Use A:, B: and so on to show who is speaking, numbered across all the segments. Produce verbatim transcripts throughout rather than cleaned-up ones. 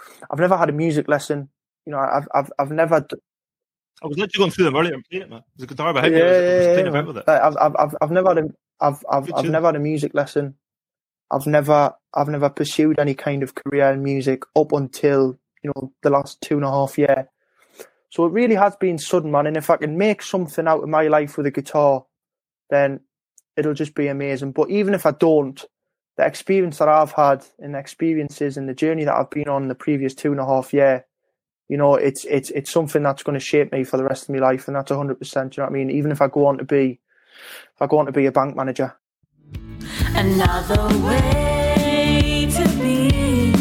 A: I've never had a music lesson. You know, I've I've I've never. D-
B: I was literally going through them earlier and playing it, man. There's a guitar behind
A: yeah,
B: me. I was,
A: yeah,
B: I was
A: yeah,
B: playing
A: yeah,
B: about with it.
A: I've I've I've I've never had a I've I've
B: Good
A: I've
B: tune.
A: never had a music lesson. I've never I've never pursued any kind of career in music up until, you know, the last two and a half year. So it really has been sudden, man. And if I can make something out of my life with a guitar, then it'll just be amazing. But even if I don't, the experience that I've had and the experiences and the journey that I've been on the previous two and a half year, you know, it's it's it's something that's going to shape me for the rest of my life, and that's one hundred percent. You know what I mean? Even if I go on to be, if I go on to be a bank manager.
C: Another way to be.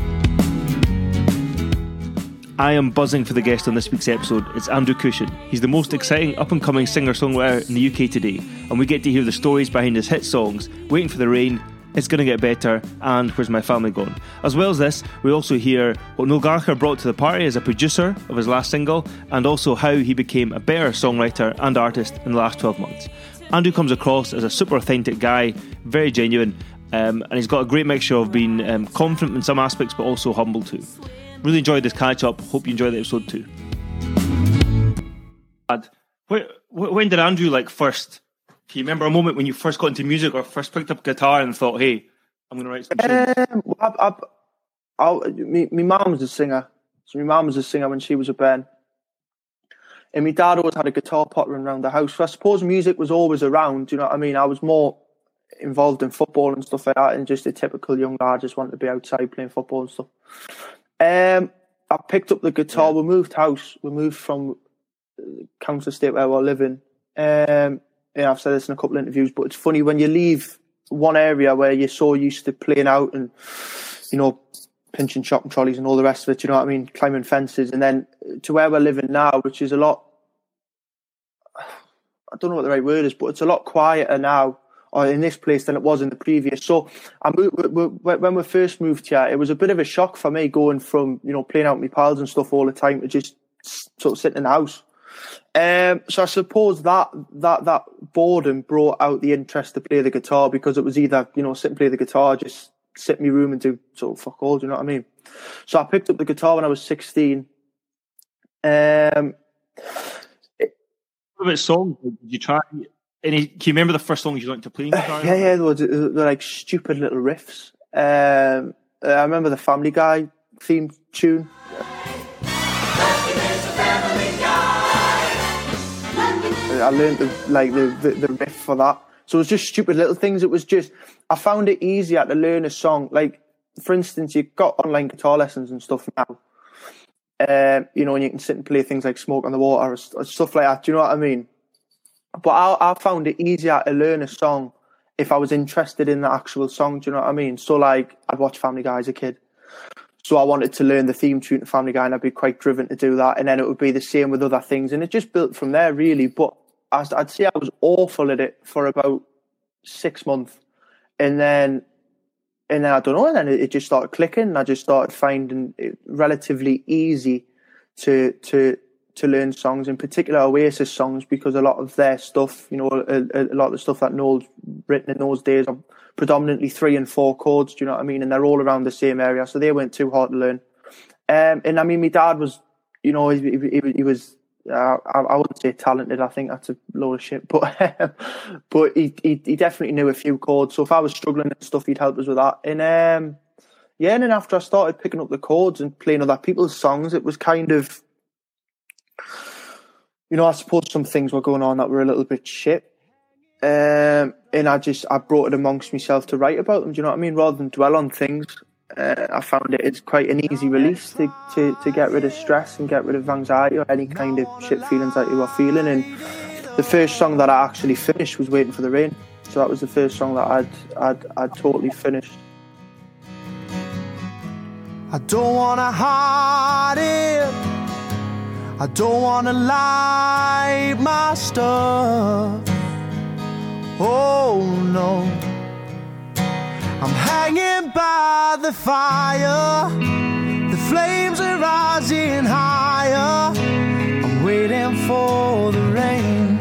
B: I am buzzing for the guest on this week's episode. It's Andrew Cushion. He's the most exciting up-and-coming singer-songwriter in the U K today, and we get to hear the stories behind his hit songs, Waiting for the Rain, It's Gonna Get Better, and Where's My Family Gone? As well as this, we also hear what Noel Gallagher brought to the party as a producer of his last single, and also how he became a better songwriter and artist in the last twelve months. Andrew comes across as a super authentic guy, very genuine, um, and he's got a great mixture of being um, confident in some aspects but also humble too. Really enjoyed this catch up. Hope you enjoyed the episode too. When did Andrew like first? Can you remember a moment when you first got into music or first picked up guitar and thought, "Hey, I'm going to write some tunes"?
A: Um, I, I, I, me, my mum was a singer. So my mum was a singer when she was a bairn. And my dad always had a guitar pottering around the house. So I suppose music was always around, do you know what I mean? I was more involved in football and stuff like that, and just a typical young lad, just wanted to be outside playing football and stuff. Um, I picked up the guitar. Yeah. We moved house. We moved from council estate where we were living. Um, yeah, I've said this in a couple of interviews, but it's funny when you leave one area where you're so used to playing out and, you know, pinching shopping trolleys and all the rest of it, you know what I mean, climbing fences, and then to where we're living now, which is a lot, I don't know what the right word is, but it's a lot quieter now, or in this place, than it was in the previous. So I moved, when we first moved here, it was a bit of a shock for me going from, you know, playing out with my pals and stuff all the time to just sort of sitting in the house. Um, so I suppose that that that boredom brought out the interest to play the guitar, because it was either, you know, sit and play the guitar, just sit in my room and do sort of fuck all, do you know what I mean? So I picked up the guitar when I was sixteen. Um,
B: what about songs? Did you try any? Can you remember the first songs you learned to play guitar?
A: Yeah, yeah, they were, they were like stupid little riffs. Um, I remember the Family Guy theme tune. I learned the, like the, the, the riff for that. So it was just stupid little things. It was just, I found it easier to learn a song. Like, for instance, you've got online guitar lessons and stuff now. Um, you know, and you can sit and play things like Smoke on the Water or, or stuff like that. Do you know what I mean? But I, I found it easier to learn a song if I was interested in the actual song. Do you know what I mean? So, like, I'd watch Family Guy as a kid. So I wanted to learn the theme tune to Family Guy, and I'd be quite driven to do that. And then it would be the same with other things. And it just built from there, really. But I'd say I was awful at it for about six months. And then, and then I don't know, and then it just started clicking. And I just started finding it relatively easy to to to learn songs, in particular Oasis songs, because a lot of their stuff, you know, a, a lot of the stuff that Noel's written in those days are predominantly three and four chords, do you know what I mean? And they're all around the same area, so they weren't too hard to learn. Um, and I mean, my dad was, you know, he, he, he was, uh, I, I wouldn't say talented, I think that's a load of shit, but but he, he he definitely knew a few chords, so if I was struggling and stuff, he'd help us with that. And um, yeah, and then after I started picking up the chords and playing other people's songs, it was kind of, you know, I suppose some things were going on that were a little bit shit. Um, and I just, I brought it amongst myself to write about them, do you know what I mean? Rather than dwell on things, uh, I found it it's quite an easy release to, to, to get rid of stress and get rid of anxiety or any kind of shit feelings that you were feeling. And the first song that I actually finished was Waiting for the Rain. So that was the first song that I'd, I'd, I'd totally finished.
D: I don't wanna hide it, I don't wanna lie my stuff. Oh no, I'm hanging by the fire, the flames are rising higher, I'm waiting for the rain.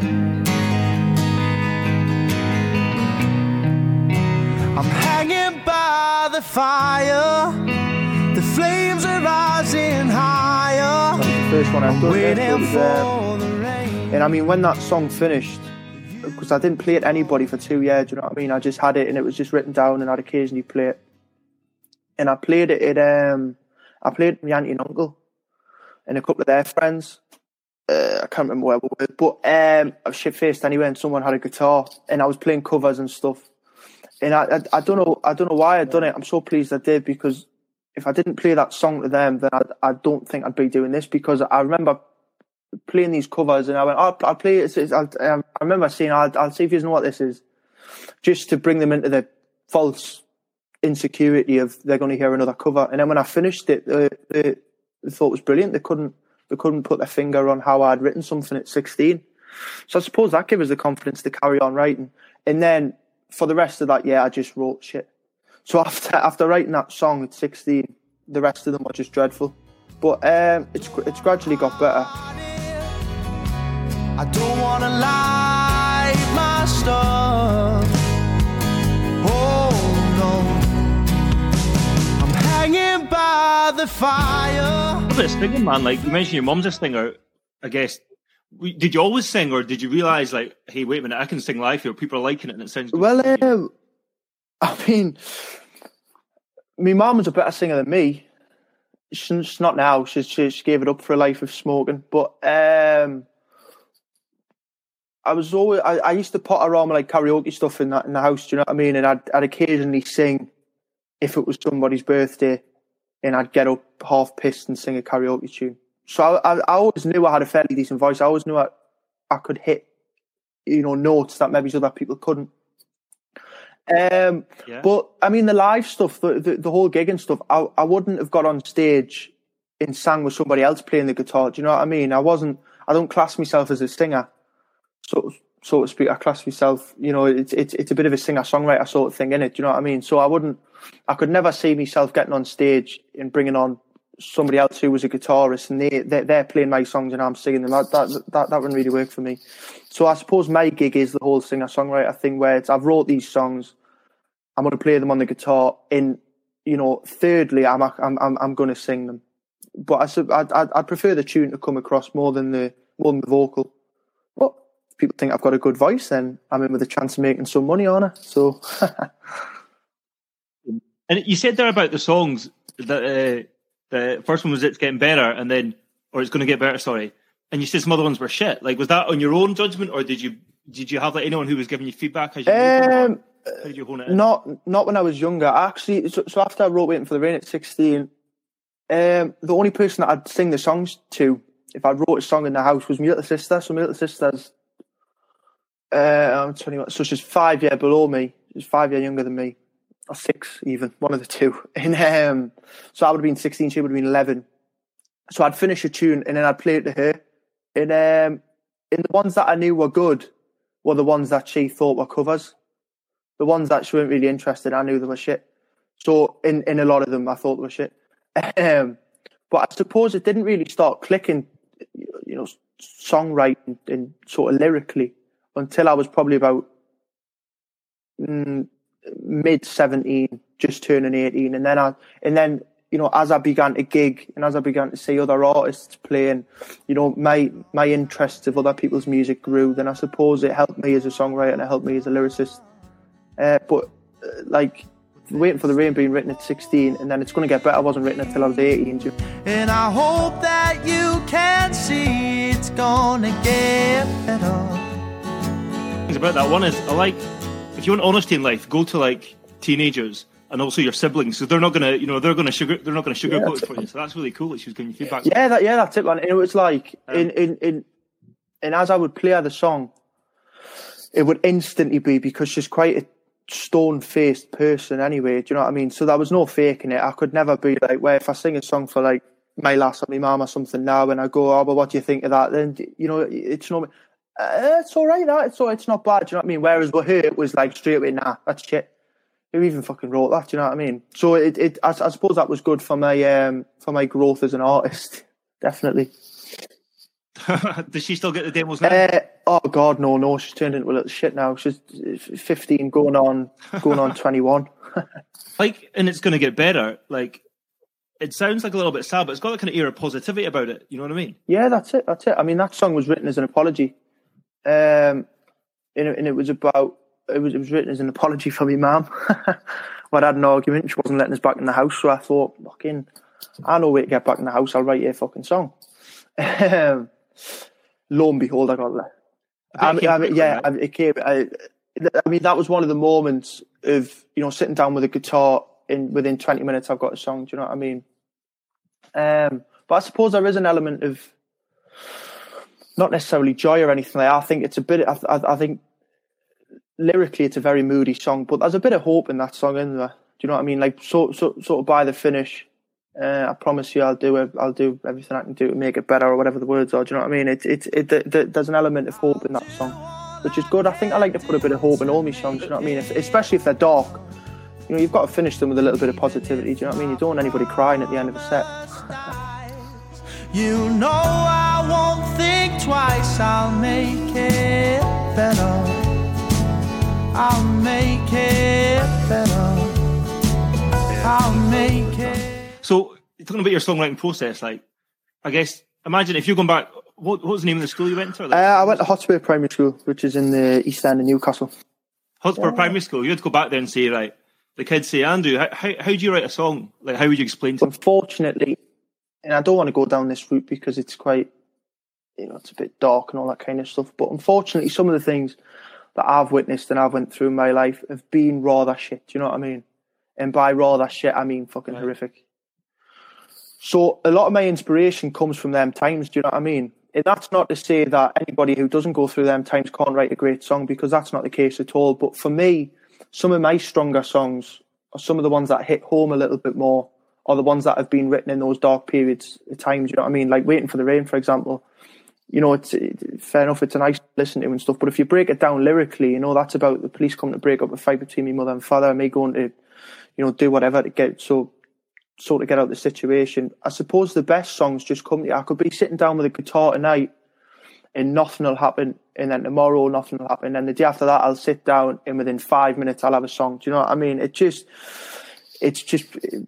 D: I'm hanging by the fire, the flames are rising higher.
A: That was the first one I've
D: I'm
A: done.
D: waiting
A: Yeah, it was, um,
D: for the rain.
A: and I mean, when that song finished, because I didn't play it to anybody for two years, do you know what I mean? I just had it and it was just written down and I'd occasionally play it. And I played it at, um, I played it with my auntie and uncle and a couple of their friends. Uh, I can't remember where we were, but um, I was shit-faced anyway and someone had a guitar and I was playing covers and stuff. And I, I, I don't know, I don't know why I'd done it. I'm so pleased I did, because if I didn't play that song to them, then I, I don't think I'd be doing this, because I remember playing these covers and I went, oh, I'll play it. It's, I'll, I remember saying, I'll, I'll see if you know what this is, just to bring them into the false insecurity of they're going to hear another cover. And then when I finished it, uh, they, they thought it was brilliant. They couldn't, they couldn't put their finger on how I'd written something at sixteen. So I suppose that gave us the confidence to carry on writing. And then for the rest of that year, I just wrote shit. So after after writing that song at sixteen, the rest of them were just dreadful. But um, it's it's gradually got better.
D: I don't wanna light my stuff. Oh no, I'm hanging by the fire.
B: What about singing, man? Like, you mentioned your mum's a singer. I guess, did you always sing, or did you realise, like, hey, wait a minute, I can sing live here, people are liking it and it sounds good?
A: Well, um, I mean, my mum was a better singer than me. She's not now. She, she, she gave it up for a life of smoking. But um, I was always, I, I used to potter around with like karaoke stuff in that in the house, do you know what I mean? And I'd, I'd occasionally sing if it was somebody's birthday, and I'd get up half pissed and sing a karaoke tune. So I, I, I always knew I had a fairly decent voice. I always knew I, I could hit, you know, notes that maybe other people couldn't. Um, yeah. But I mean, the live stuff, the, the the whole gig and stuff, I I wouldn't have got on stage and sang with somebody else playing the guitar. Do you know what I mean? I wasn't. I don't class myself as a singer, so so to speak. I class myself, you know, it's it's it's a bit of a singer songwriter sort of thing, innit? Do you know what I mean? So I wouldn't. I could never see myself getting on stage and bringing on somebody else who was a guitarist and they they're, they're playing my songs and I'm singing them. That, that that that wouldn't really work for me. So I suppose my gig is the whole singer songwriter thing, where it's, I've wrote these songs. I'm going to play them on the guitar. In, you know, thirdly, I'm I'm I'm, I'm going to sing them. But I I'd, I'd prefer the tune to come across more than the more than the vocal. But if people think I've got a good voice, then I'm in with a chance of making some money on it. So.
B: And you said there about the songs that uh, the first one was "It's Getting Better," and then, or "It's Going to Get Better." Sorry, and you said some other ones were shit. Like, was that on your own judgment, or did you did you have like anyone who was giving you feedback as you? Um, How did you hone it in?
A: Not not when I was younger. Actually, so, so after I wrote "Waiting for the Rain" at sixteen, um, the only person that I'd sing the songs to, if I wrote a song in the house, was my little sister. So my little sister's, uh, I'm twenty-one, so she's five years below me. She's five years younger than me, or six even, one of the two. And um, so I would have been sixteen, she would have been eleven. So I'd finish a tune and then I'd play it to her. And um, and the ones that I knew were good were the ones that she thought were covers. The ones that she weren't really interested, I knew they were shit. So in, in a lot of them, I thought they were shit. Um, but I suppose it didn't really start clicking, you know, songwriting and sort of lyrically until I was probably about mm, mid seventeen, just turning eighteen. And then I, and then, you know, as I began to gig and as I began to see other artists playing, you know, my my interest of other people's music grew. Then I suppose it helped me as a songwriter and it helped me as a lyricist. Uh, but uh, like Waiting for the Rain being written at sixteen, and then It's Going to Get Better wasn't written until I was eighteen.
D: And I hope that you can see it's gonna get better.
B: Things about that one is, I like, if you want honesty in life, go to like teenagers and also your siblings, so they're not gonna, you know, they're gonna sugar, they're not gonna sugarcoat it for you. So that's really cool that she was giving you feedback.
A: Yeah, that yeah, that's it, man. And it was like um, in in in, and as I would play the song, it would instantly be, because she's quite a stone-faced person anyway, do you know what I mean? So there was no faking it. I could never be like, well, if I sing a song for like my lass or my mum or something now and I go, oh, but what do you think of that? Then, you know, it's no, uh, it's all right, that. It's all, it's not bad, do you know what I mean? Whereas with her, it was like straight away, nah, that's shit. Who even fucking wrote that, do you know what I mean? So it, it I, I suppose that was good for my, um, for my growth as an artist, definitely.
B: Does she still get the demos now?
A: Uh, oh God, no, no. She's turned into a little shit now. She's fifteen, going on, going on twenty-one.
B: Like, and It's Going to Get Better. Like, it sounds like a little bit sad, but it's got that kind of air of positivity about it. You know what I mean?
A: Yeah, that's it. That's it. I mean, that song was written as an apology, um, and, it, and it was about it was it was written as an apology for my mum. We had an argument. She wasn't letting us back in the house, so I thought, fucking, I know where to get back in the house. I'll write you a fucking song. Um, lo and behold, I got left. I mean, I mean, yeah, I, it came. I, I mean, that was one of the moments of, you know, sitting down with a guitar. In within twenty minutes, I've got a song. Do you know what I mean? Um, but I suppose there is an element of not necessarily joy or anything like that. I think it's a bit. I, I, I think lyrically, it's a very moody song, but there's a bit of hope in that song, isn't there? Do you know what I mean? Like, so, so, sort of by the finish, uh, I promise you, I'll do it. I'll do everything I can do to make it better, or whatever the words are. Do you know what I mean? It's it, it, it, it, there's an element of hope in that song, which is good. I think I like to put a bit of hope in all my songs. Do you know what I mean? If, especially if they're dark. You know, you've got to finish them with a little bit of positivity. Do you know what I mean? You don't want anybody crying at the end of a set.
D: You know I won't think twice. I'll make it better. I'll make it better. I'll make it.
B: So, talking about your songwriting process, like, I guess, imagine if you're going back, what, what was the name of the school you went to? Like,
A: uh, I went to Hotspur Primary School, which is in the East End of Newcastle.
B: Hotspur
A: yeah.
B: Primary School, you had to go back there and say, right, the kids say, Andrew, how, how, how do you write a song? Like, how would you explain to them?
A: Unfortunately, and I don't want to go down this route because it's quite, you know, it's a bit dark and all that kind of stuff, but unfortunately, some of the things that I've witnessed and I've went through in my life have been rather shit, do you know what I mean? And by rather shit, I mean fucking right. horrific. So a lot of my inspiration comes from them times, do you know what I mean? And that's not to say that anybody who doesn't go through them times can't write a great song, because that's not the case at all. But for me, some of my stronger songs are some of the ones that hit home a little bit more, or the ones that have been written in those dark periods at times, you know what I mean? Like Waiting for the Rain, for example. You know, it's it, fair enough, it's a nice listen to and stuff, but if you break it down lyrically, you know, that's about the police coming to break up a fight between my mother and father, and me going to, you know, do whatever to get, so, sort of get out of the situation. I suppose the best songs just come to you. I could be sitting down with a guitar tonight and nothing will happen, and then tomorrow nothing will happen, and then the day after that I'll sit down and within five minutes I'll have a song. Do you know what I mean? It just, it's just,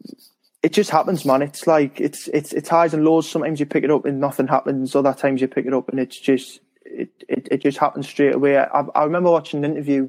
A: it just happens, man. It's like, it's it's it's highs and lows. Sometimes you pick it up and nothing happens, other times you pick it up and it's just, it it, it just happens straight away. I, I remember watching an interview,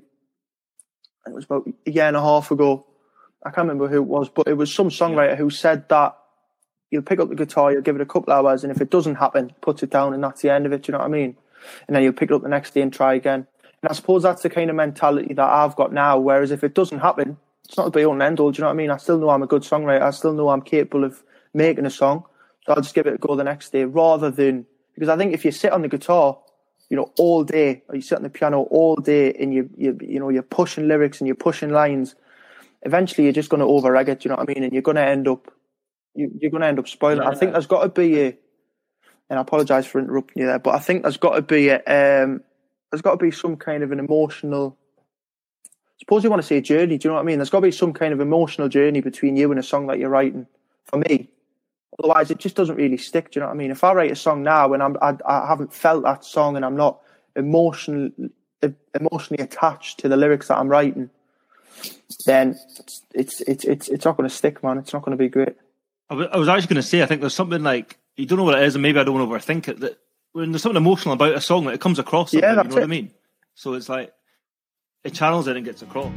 A: it was about a year and a half ago, I can't remember who it was, but it was some songwriter who said that you'll pick up the guitar, you'll give it a couple of hours, and if it doesn't happen, puts it down, and that's the end of it. Do you know what I mean? And then you'll pick it up the next day and try again. And I suppose that's the kind of mentality that I've got now. Whereas if it doesn't happen, it's not the be all and end all. Do you know what I mean? I still know I'm a good songwriter. I still know I'm capable of making a song. So I'll just give it a go the next day, rather than, because I think if you sit on the guitar, you know, all day, or you sit on the piano all day, and you you you know you're pushing lyrics and you're pushing lines, eventually you're just going to over egg it. Do you know what I mean? And you're going to end up. You, you're going to end up spoiling. Yeah. I think there's got to be a, and I apologise for interrupting you there, but I think there's got to be a, um, there's got to be some kind of an emotional, suppose you want to say journey, do you know what I mean? There's got to be some kind of emotional journey between you and a song that you're writing, for me. Otherwise, it just doesn't really stick, do you know what I mean? If I write a song now and I'm, I, I haven't felt that song and I'm not emotional, emotionally attached to the lyrics that I'm writing, then it's it's it's it's not going to stick, man. It's not going to be great.
B: I was actually going to say, I think there's something like, you don't know what it is, and maybe I don't want to overthink it, that when there's something emotional about a song, that it comes across something,
A: yeah, that's
B: you know
A: it.
B: what I mean? So it's like, it channels it and gets across.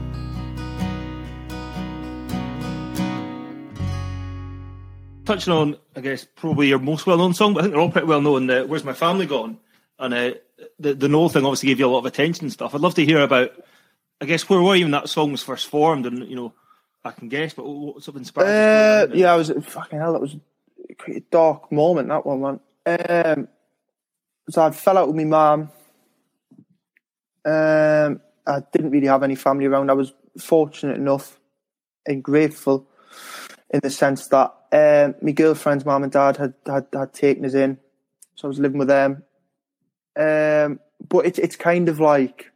B: Touching on, I guess, probably your most well-known song, but I think they're all pretty well-known, uh, Where's My Family Gone? And uh, the, the Noel thing obviously gave you a lot of attention and stuff. I'd love to hear about, I guess, where were you when that song was first formed, and, you know, I can guess, but what sort of inspired
A: uh, you? Yeah, I was fucking hell. That was quite a dark moment. That one, man. Um, so I fell out with my mum. Um, I didn't really have any family around. I was fortunate enough and grateful in the sense that um, my girlfriend's mum and dad had, had had taken us in, so I was living with them. Um, but it's it's kind of like,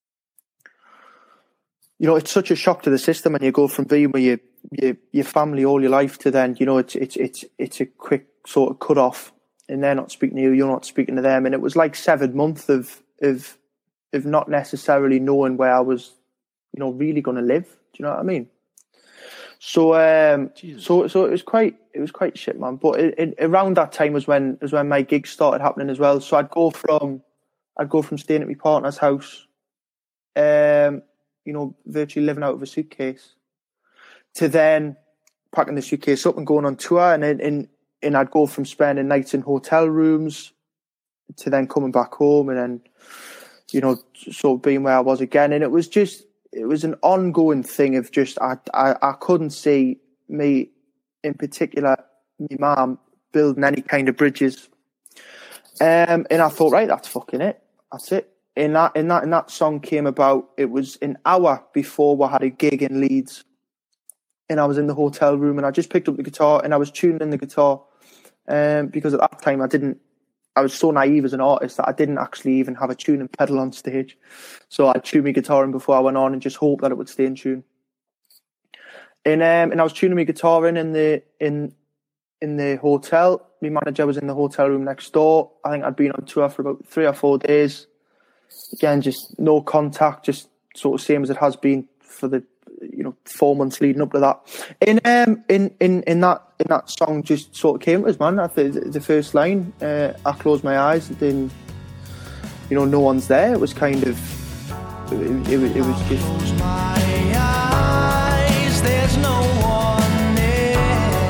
A: you know, it's such a shock to the system, and you go from being with your, your your family all your life to then, you know, it's it's it's it's a quick sort of cut off, and they're not speaking to you, you're not speaking to them, and it was like seven months of of of not necessarily knowing where I was, you know, really going to live. Do you know what I mean? So um,
B: Jesus.
A: so so it was quite it was quite shit, man. But it, it, around that time was when was when my gigs started happening as well. So I'd go from I'd go from staying at my partner's house, um, you know, virtually living out of a suitcase, to then packing the suitcase up and going on tour, and then and, and I'd go from spending nights in hotel rooms to then coming back home, and then, you know, sort of being where I was again. And it was just, it was an ongoing thing of just, I, I, I couldn't see me, in particular, my mum, building any kind of bridges. Um, and I thought, right, that's fucking it. That's it. And that, and that, and that song came about, it was an hour before we had a gig in Leeds. And I was in the hotel room and I just picked up the guitar and I was tuning in the guitar. Um, because at that time I didn't, I was so naive as an artist that I didn't actually even have a tuning pedal on stage. So I'd tune my guitar in before I went on and just hope that it would stay in tune. And um, and I was tuning my guitar in in the in in the hotel. My manager was in the hotel room next door. I think I'd been on tour for about three or four days. Again, just no contact, just sort of same as it has been for the you know four months leading up to that. In um in in in that in that song just sort of came to us, man. After the, the first line, uh, I closed my eyes, and then you know no one's there. It was kind of it, it, it was just.
D: Close my eyes, there's no one near.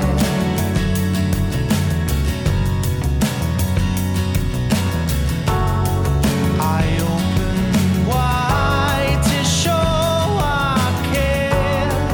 D: I open wide to show I care,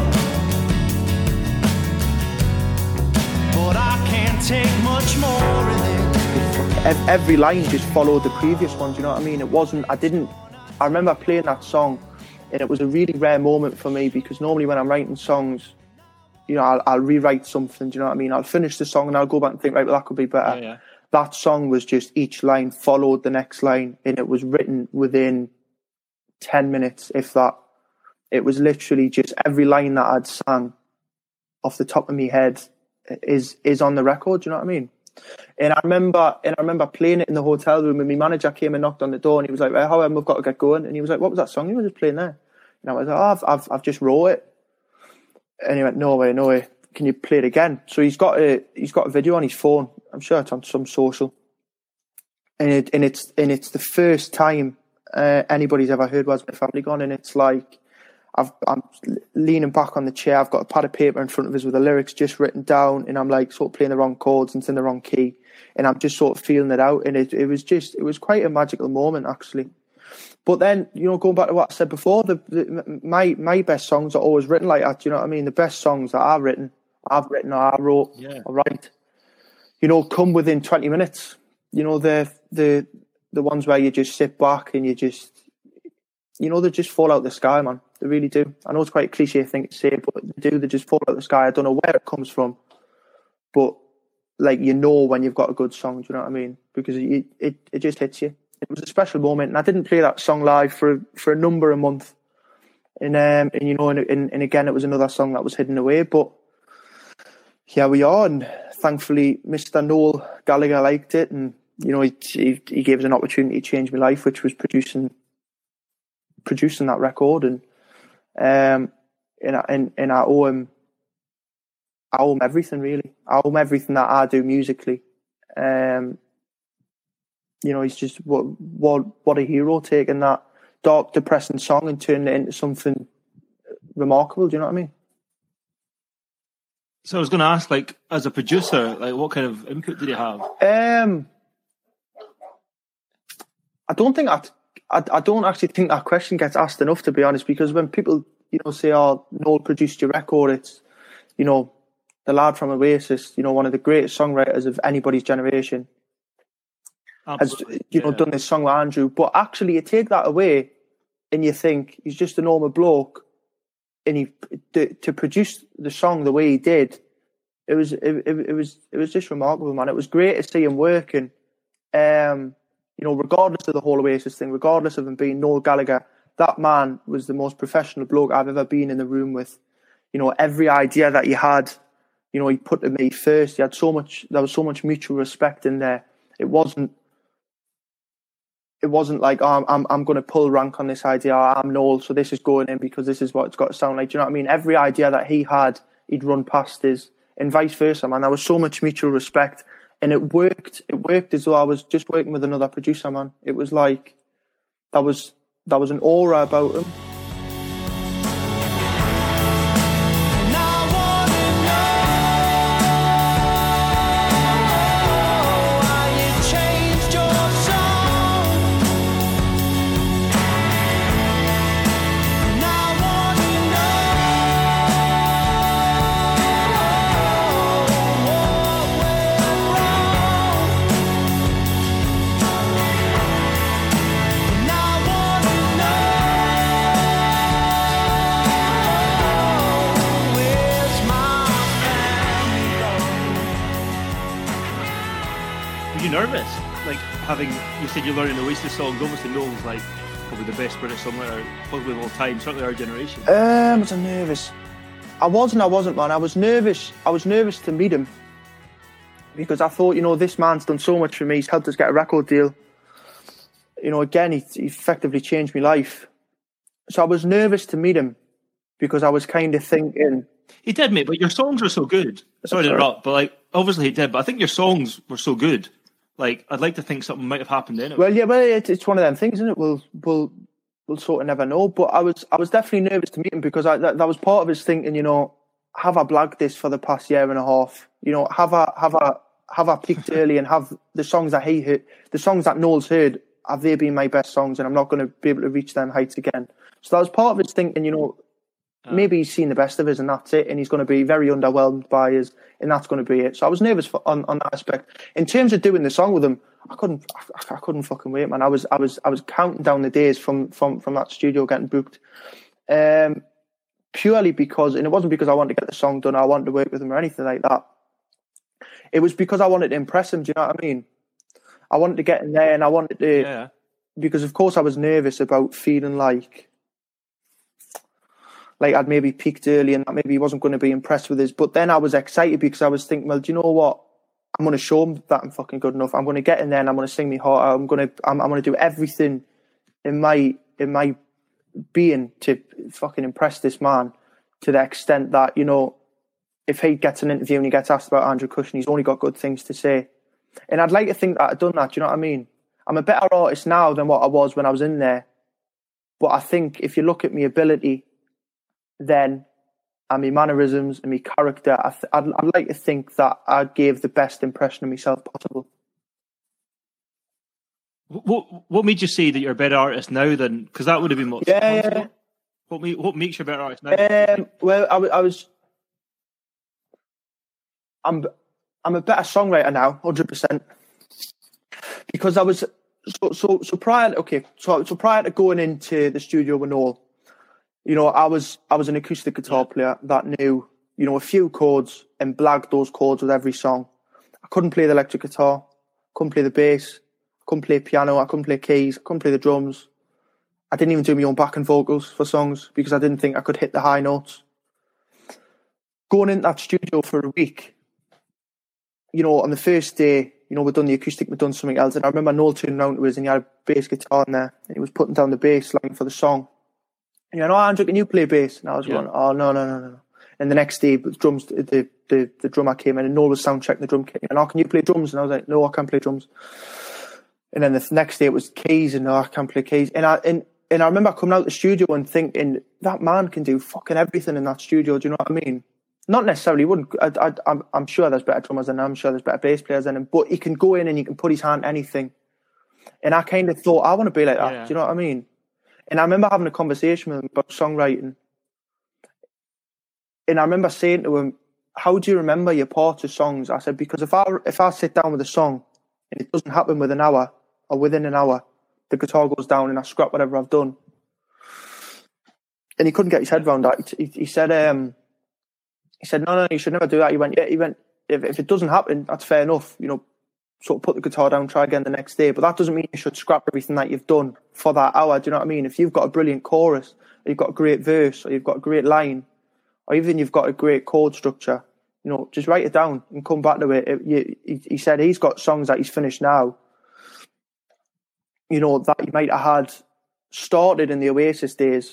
D: but I can't take much more of this.
A: Every line just followed the previous one. Do you know what I mean? It wasn't. I didn't. I remember playing that song, and it was a really rare moment for me because normally when I'm writing songs, you know, I'll, I'll rewrite something. Do you know what I mean? I'll finish the song and I'll go back and think, right, well, that could be better.
B: Yeah, yeah.
A: That song was just each line followed the next line, and it was written within ten minutes, if that. It was literally just every line that I'd sang off the top of my head is is on the record. Do you know what I mean? And I remember, and I remember playing it in the hotel room, and my manager came and knocked on the door, and he was like, "Well, however, we've got to get going." And he was like, "What was that song you were just playing there?" And I was like, "Oh, I've, I've, I've just wrote it." And he went, "No way, no way. Can you play it again?" So he's got a, he's got a video on his phone. I'm sure it's on some social. And it, and it's, and it's the first time uh, anybody's ever heard "Where's My Family Gone?" And it's like, I've, I'm leaning back on the chair. I've got a pad of paper in front of us with the lyrics just written down, and I'm like sort of playing the wrong chords and it's in the wrong key, and I'm just sort of feeling it out. And it, it was just, it was quite a magical moment actually. But then, you know, going back to what I said before, the, the my my best songs are always written like that. You know what I mean? The best songs that I've written, I've written or I wrote,
B: Yeah.
A: or write, you know, come within twenty minutes. You know, the the the ones where you just sit back and you just, you know, they just fall out the sky, man. They really do. I know it's quite a cliche thing to say, but they do. They just fall out the sky. I don't know where it comes from, but like, you know when you've got a good song. Do you know what I mean? Because it it, it just hits you. It was a special moment, and I didn't play that song live for for a number of months. And um and you know, and, and, and again, it was another song that was hidden away. But here we are, and thankfully, Mister Noel Gallagher liked it, and you know, he he, he gave us an opportunity to change my life, which was producing producing that record. And um and and and I owe him I owe him everything, really. I owe him everything that I do musically. Um you know, he's just what what what a hero, taking that dark, depressing song and turning it into something remarkable. Do you know what I mean?
B: So I was going to ask, like, as a producer, like, what kind of input did he have?
A: Um, I don't think I, I, I don't actually think that question gets asked enough, to be honest, because when people, you know, say, "Oh, Noel produced your record," it's, you know, the lad from Oasis, you know, one of the greatest songwriters of anybody's generation,
B: Absolutely.
A: has, you know,
B: yeah.
A: done this song with Andrew. But actually, you take that away, and you think he's just a normal bloke, and he to, to produce the song the way he did, it was it, it, it was it was just remarkable, man. It was great to see him working. Um, you know, regardless of the whole Oasis thing, regardless of him being Noel Gallagher, that man was the most professional bloke I've ever been in the room with. You know, every idea that he had, you know, he put to me first. He had so much. There was so much mutual respect in there. It wasn't. It wasn't like, oh, I'm I'm, I'm going to pull rank on this idea. Oh, I'm Noel, so this is going in because this is what it's got to sound like. Do you know what I mean? Every idea that he had he'd run past his, and vice versa, man. There was so much mutual respect, and it worked. It worked as though I was just working with another producer, man. It was like that was that was an aura about him.
B: Nervous, like having you said you're learning Oasis songs. Obviously, Noel's like probably the best British songwriter probably of all time, certainly our generation.
A: Um, was I nervous? I wasn't. I wasn't, man. I was nervous. I was nervous to meet him because I thought, you know, this man's done so much for me. He's helped us get a record deal. You know, again, he, he effectively changed my life. So I was nervous to meet him because I was kind of thinking.
B: He did, mate, but your songs were so good. Sorry to interrupt, but like obviously he did, but I think your songs were so good. Like, I'd like to think something might have happened anyway.
A: Well, yeah, well, it's, it's one of them things, isn't it? We'll, we'll, we'll sort of never know. But I was, I was definitely nervous to meet him because I, that, that was part of his thinking. You know, have I blagged this for the past year and a half? You know, have I, have I, have I peaked early and have the songs that he heard, the songs that Noel's heard, have they been my best songs? And I'm not going to be able to reach them heights again. So that was part of his thinking. You know, maybe he's seen the best of us and that's it, and he's going to be very underwhelmed by us, and that's going to be it. So I was nervous for, on, on that aspect. In terms of doing the song with him, I couldn't, I, I couldn't fucking wait, man. I was, I was, I was counting down the days from from from that studio getting booked, um, purely because, and it wasn't because I wanted to get the song done, or I wanted to work with him or anything like that. It was because I wanted to impress him. Do you know what I mean? I wanted to get in there, and I wanted to,
B: yeah.
A: Because of course I was nervous about feeling like. Like I'd maybe peaked early and that maybe he wasn't going to be impressed with us. But then I was excited because I was thinking, well, do you know what? I'm going to show him that I'm fucking good enough. I'm going to get in there and I'm going to sing me heart out. I'm going to, I'm, I'm going to do everything in my, in my being to fucking impress this man to the extent that, you know, if he gets an interview and he gets asked about Andrew Cushion, he's only got good things to say. And I'd like to think that I'd done that. Do you know what I mean? I'm a better artist now than what I was when I was in there. But I think if you look at my ability, then and my mannerisms and my character, I th- I'd, I'd like to think that I gave the best impression of myself possible.
B: What what made you say that you're a better artist now than? Because that would have been what.
A: Yeah, yeah.
B: What me, what makes you a better artist now?
A: Um, well, I, I was. I'm I'm a better songwriter now, hundred percent. Because I was so so so prior. Okay, so so prior to going into the studio with Noel. You know, I was I was an acoustic guitar player that knew, you know, a few chords and blagged those chords with every song. I couldn't play the electric guitar, couldn't play the bass, couldn't play piano, I couldn't play keys, I couldn't play the drums. I didn't even do my own backing vocals for songs because I didn't think I could hit the high notes. Going into that studio for a week, you know, on the first day, you know, we'd done the acoustic, we'd done something else, and I remember Noel turning around to us and he had a bass guitar in there and he was putting down the bass line for the song. And you know, Andrew, can you play bass? And I was yeah. going, oh, no, no, no, no. And the next day, the drums, the, the, the drummer came in and Noel was sound checking the drum kit. And, oh, can you play drums? And I was like, no, I can't play drums. And then the next day it was keys and, no, I can't play keys. And I, and, and I remember coming out of the studio and thinking, that man can do fucking everything in that studio. Do you know what I mean? Not necessarily, wouldn't. I, I, I'm, I'm sure there's better drummers than him. I'm sure there's better bass players than him. But he can go in and he can put his hand on anything. And I kind of thought, I want to be like that. Yeah. Do you know what I mean? And I remember having a conversation with him about songwriting. And I remember saying to him, how do you remember your parts of songs? I said, because if I if I sit down with a song and it doesn't happen within an hour or within an hour, the guitar goes down and I scrap whatever I've done. And he couldn't get his head around that. He, he said, um, he said, no, no, you should never do that. He went, yeah, he went, if, if it doesn't happen, that's fair enough. You know, sort of put the guitar down, try again the next day. But that doesn't mean you should scrap everything that you've done for that hour. Do you know what I mean? If you've got a brilliant chorus, or you've got a great verse, or you've got a great line, or even you've got a great chord structure, you know, just write it down and come back to it. it you, he, he said he's got songs that he's finished now, you know, that he might have had started in the Oasis days,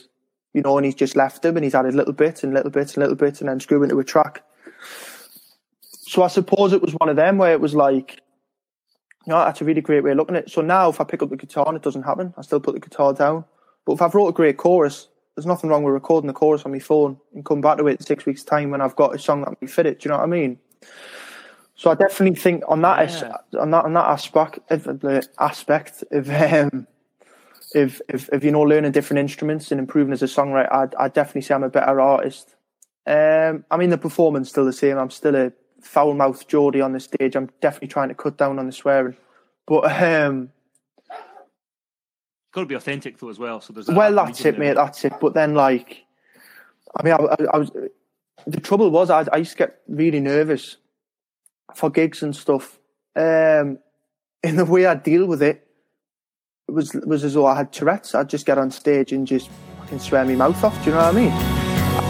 A: you know, and he's just left him and he's added little bits and little bits and little bits and then screw into a track. So I suppose it was one of them where it was like, you know, that's a really great way of looking at it. So now if I pick up the guitar and it doesn't happen, I still put the guitar down. But if I've wrote a great chorus, there's nothing wrong with recording the chorus on my phone and come back to it in six weeks' time when I've got a song that may fit it. Do you know what I mean? So I definitely think on that
B: Yeah.
A: on that on that aspect, if the aspect of um, if, if if you know learning different instruments and improving as a songwriter, I'd, I'd definitely say I'm a better artist. Um, I mean the performance still the same. I'm still a foul mouthed Geordie on the stage. I'm definitely trying to cut down on the swearing, but um,
B: Got to be authentic though as well. So there's that
A: well, that's it,
B: there.
A: mate. That's it. But then, like, I mean, I, I, I was the trouble was I, I used to get really nervous for gigs and stuff. Um, and the way I deal with it was was as though I had Tourette's. I'd just get on stage and just fucking swear my mouth off. Do you know what I mean?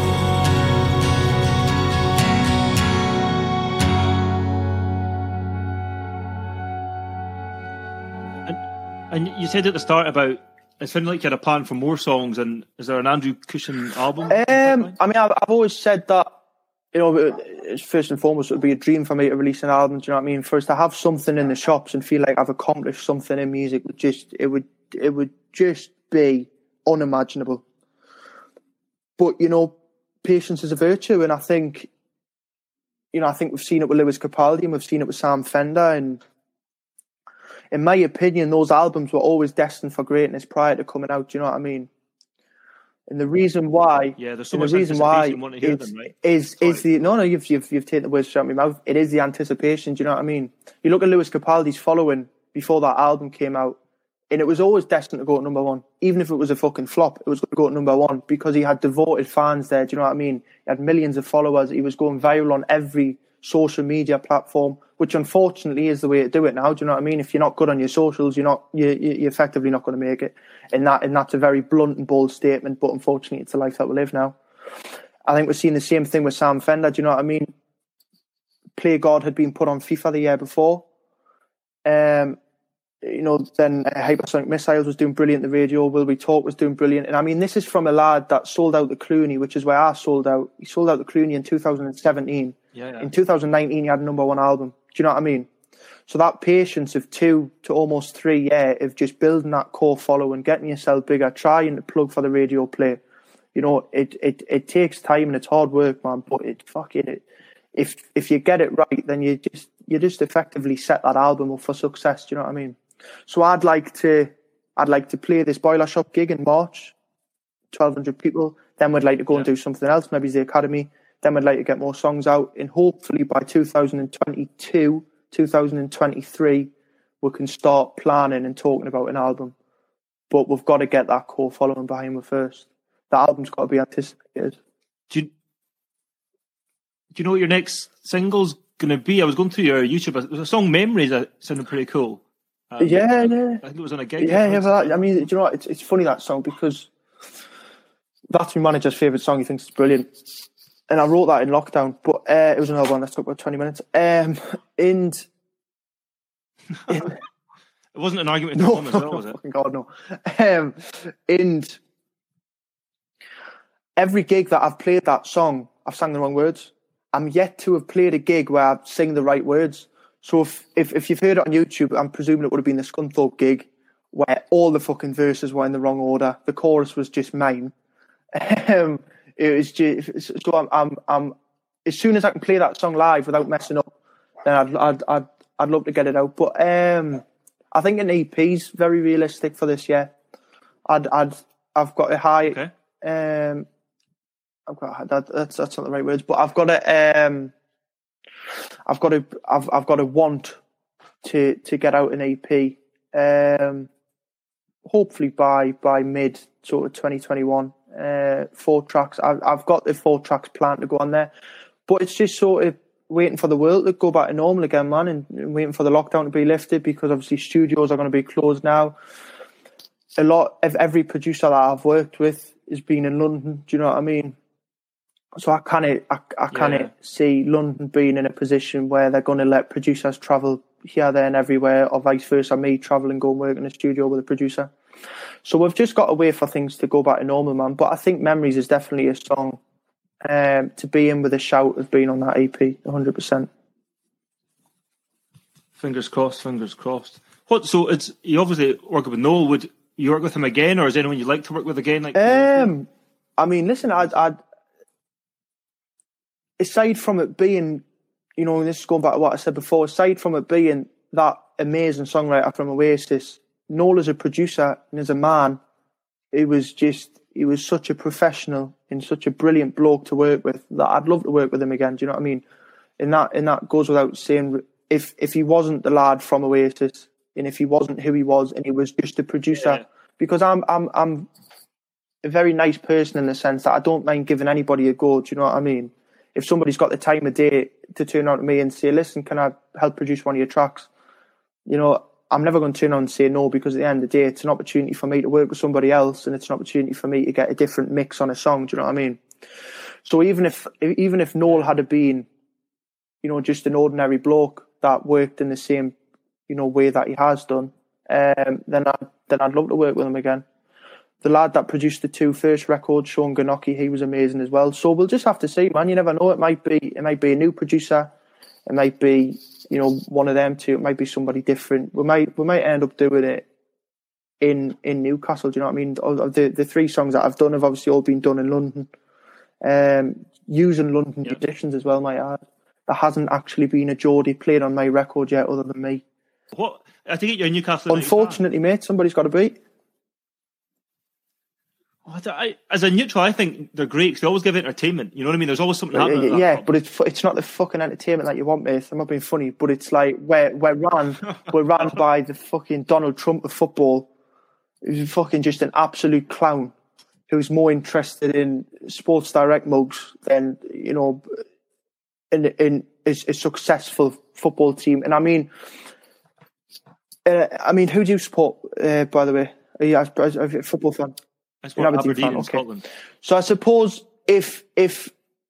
B: And you said at the start about it sounded like you had a plan for more songs. And is there an Andrew Cushion album?
A: Um, I mean, I've, I've always said that, you know, it's first and foremost, it would be a dream for me to release an album. Do you know what I mean? For us to have something in the shops and feel like I've accomplished something in music would just, it would, it would just be unimaginable. But, you know, patience is a virtue. And I think, you know, I think we've seen it with Lewis Capaldi and we've seen it with Sam Fender. And in my opinion, those albums were always destined for greatness prior to coming out. Do you know what I mean? And the reason why,
B: yeah, there's so
A: and
B: much
A: the reason why
B: anticipation wanting to hear
A: is,
B: them, right?
A: is, is the no, no, you've you've you've taken the words out of my mouth. It is the anticipation. Do you know what I mean? You look at Lewis Capaldi's following before that album came out, and it was always destined to go to number one. Even if it was a fucking flop, it was going to go to number one because he had devoted fans there. Do you know what I mean? He had millions of followers. He was going viral on every social media platform, which unfortunately is the way to do it now. Do you know what I mean? If you're not good on your socials, you're not you you're effectively not going to make it. And that and that's a very blunt and bold statement, but unfortunately, it's the life that we live now. I think we're seeing the same thing with Sam Fender. Do you know what I mean? Play God had been put on FIFA the year before. Um, you know, then uh, Hypersonic Missiles was doing brilliant. The radio Will We Talk was doing brilliant. And I mean, this is from a lad that sold out the Clooney, which is where I sold out. He sold out the Clooney in two thousand seventeen.
B: Yeah, yeah.
A: In two thousand nineteen, he had a number one album. Do you know what I mean? So that patience of two to almost three years of just building that core following, getting yourself bigger, trying to plug for the radio play, you know, it it, it takes time and it's hard work, man. But it fucking it, if if you get it right, then you just you just effectively set that album up for success. Do you know what I mean? So I'd like to I'd like to play this Boiler Shop gig in March, twelve hundred people. Then we'd like to go yeah. and do something else, maybe the Academy. Then we'd like to get more songs out, and hopefully by two thousand twenty-two, two thousand twenty-three, we can start planning and talking about an album. But we've got to get that core following behind me first. The album's got to be anticipated.
B: Do you, do you know what your next single's going to be? I was going through your YouTube. There was a song, Memories, that sounded pretty cool. Um,
A: yeah, yeah.
B: I think it was on a gig.
A: Yeah, yeah. But that, I mean, do you know what? It's, it's funny, that song, because that's my manager's favourite song. He thinks it's brilliant. And I wrote that in lockdown, but uh, it was another one that took about twenty minutes. Um, and in,
B: it wasn't an argument
A: no,
B: with as well, was it?
A: Fucking God, no. Um, and every gig that I've played that song, I've sang the wrong words. I'm yet to have played a gig where I sing the right words. So if, if if you've heard it on YouTube, I'm presuming it would have been the Scunthorpe gig where all the fucking verses were in the wrong order. The chorus was just mine. Um, It was just, so I'm, I'm, I'm, as soon as I can play that song live without messing up, then I'd, I'd, I'd, I'd love to get it out. But um, I think an E P's very realistic for this year. I'd, I'd, I've got a high.
B: Okay.
A: Um, I've got that, that's that's not the right words, but I've got a, um, I've got a, I've, I've got a want to to get out an E P. Um, hopefully by by mid sort of twenty twenty-one. Uh, four tracks. I've, I've got the four tracks planned to go on there, but it's just sort of waiting for the world to go back to normal again, man, and, and waiting for the lockdown to be lifted, because obviously studios are going to be closed now. A lot of every producer that I've worked with has been in London. Do you know what I mean? So I kind of, I, I kind of
B: yeah.
A: see London being in a position where they're going to let producers travel here, there, and everywhere, or vice versa. Me travel and go and work in a studio with a producer. So we've just got to wait for things to go back to normal, man. But I think Memories is definitely a song um, to be in with a shout of being on that E P, one hundred percent.
B: Fingers crossed, fingers crossed. What? So it's you obviously working with Noel. Would you work with him again, or is anyone you'd like to work with again? Like,
A: um, I mean, listen, I'd, I'd aside from it being, you know, this is going back to what I said before. Aside from it being that amazing songwriter from Oasis, Noel as a producer and as a man, he was just he was such a professional and such a brilliant bloke to work with that I'd love to work with him again. Do you know what I mean? And that and that goes without saying. If if he wasn't the lad from Oasis, and if he wasn't who he was, and he was just a producer, yeah. because I'm I'm I'm a very nice person in the sense that I don't mind giving anybody a go. Do you know what I mean? If somebody's got the time of day to turn on to me and say, "Listen, can I help produce one of your tracks?" You know, I'm never going to turn on and say no, because at the end of the day, it's an opportunity for me to work with somebody else, and it's an opportunity for me to get a different mix on a song. Do you know what I mean? So even if even if Noel had been, you know, just an ordinary bloke that worked in the same, you know, way that he has done, um, then I then I'd love to work with him again. The lad that produced the two first records, Sean Ganocki, he was amazing as well. So we'll just have to see, man. You never know. It might be it might be a new producer. It might be, you know, one of them two. It might be somebody different. We might we might end up doing it in in Newcastle. Do you know what I mean? The the three songs that I've done have obviously all been done in London, um, using London yeah. musicians as well, might I add. There hasn't actually been a Geordie played on my record yet, other than me.
B: What? I think you're in Newcastle.
A: Unfortunately, mate, somebody's got to beat.
B: Oh, I, as a neutral, I think they're great because they always give entertainment. You know what I mean? There's always something happening.
A: Yeah, yeah but it's it's not the fucking entertainment that you want, mate. I'm not being funny, but it's like we're we're ran we're ran by the fucking Donald Trump of football, who's fucking just an absolute clown, who's more interested in Sports Direct mugs than, you know, in in a, a successful football team. And I mean, uh, I mean, who do you support? Uh, by the way, are you a, a football fan?
B: I support Aberdeen, Aberdeen in okay. Scotland.
A: So I suppose if if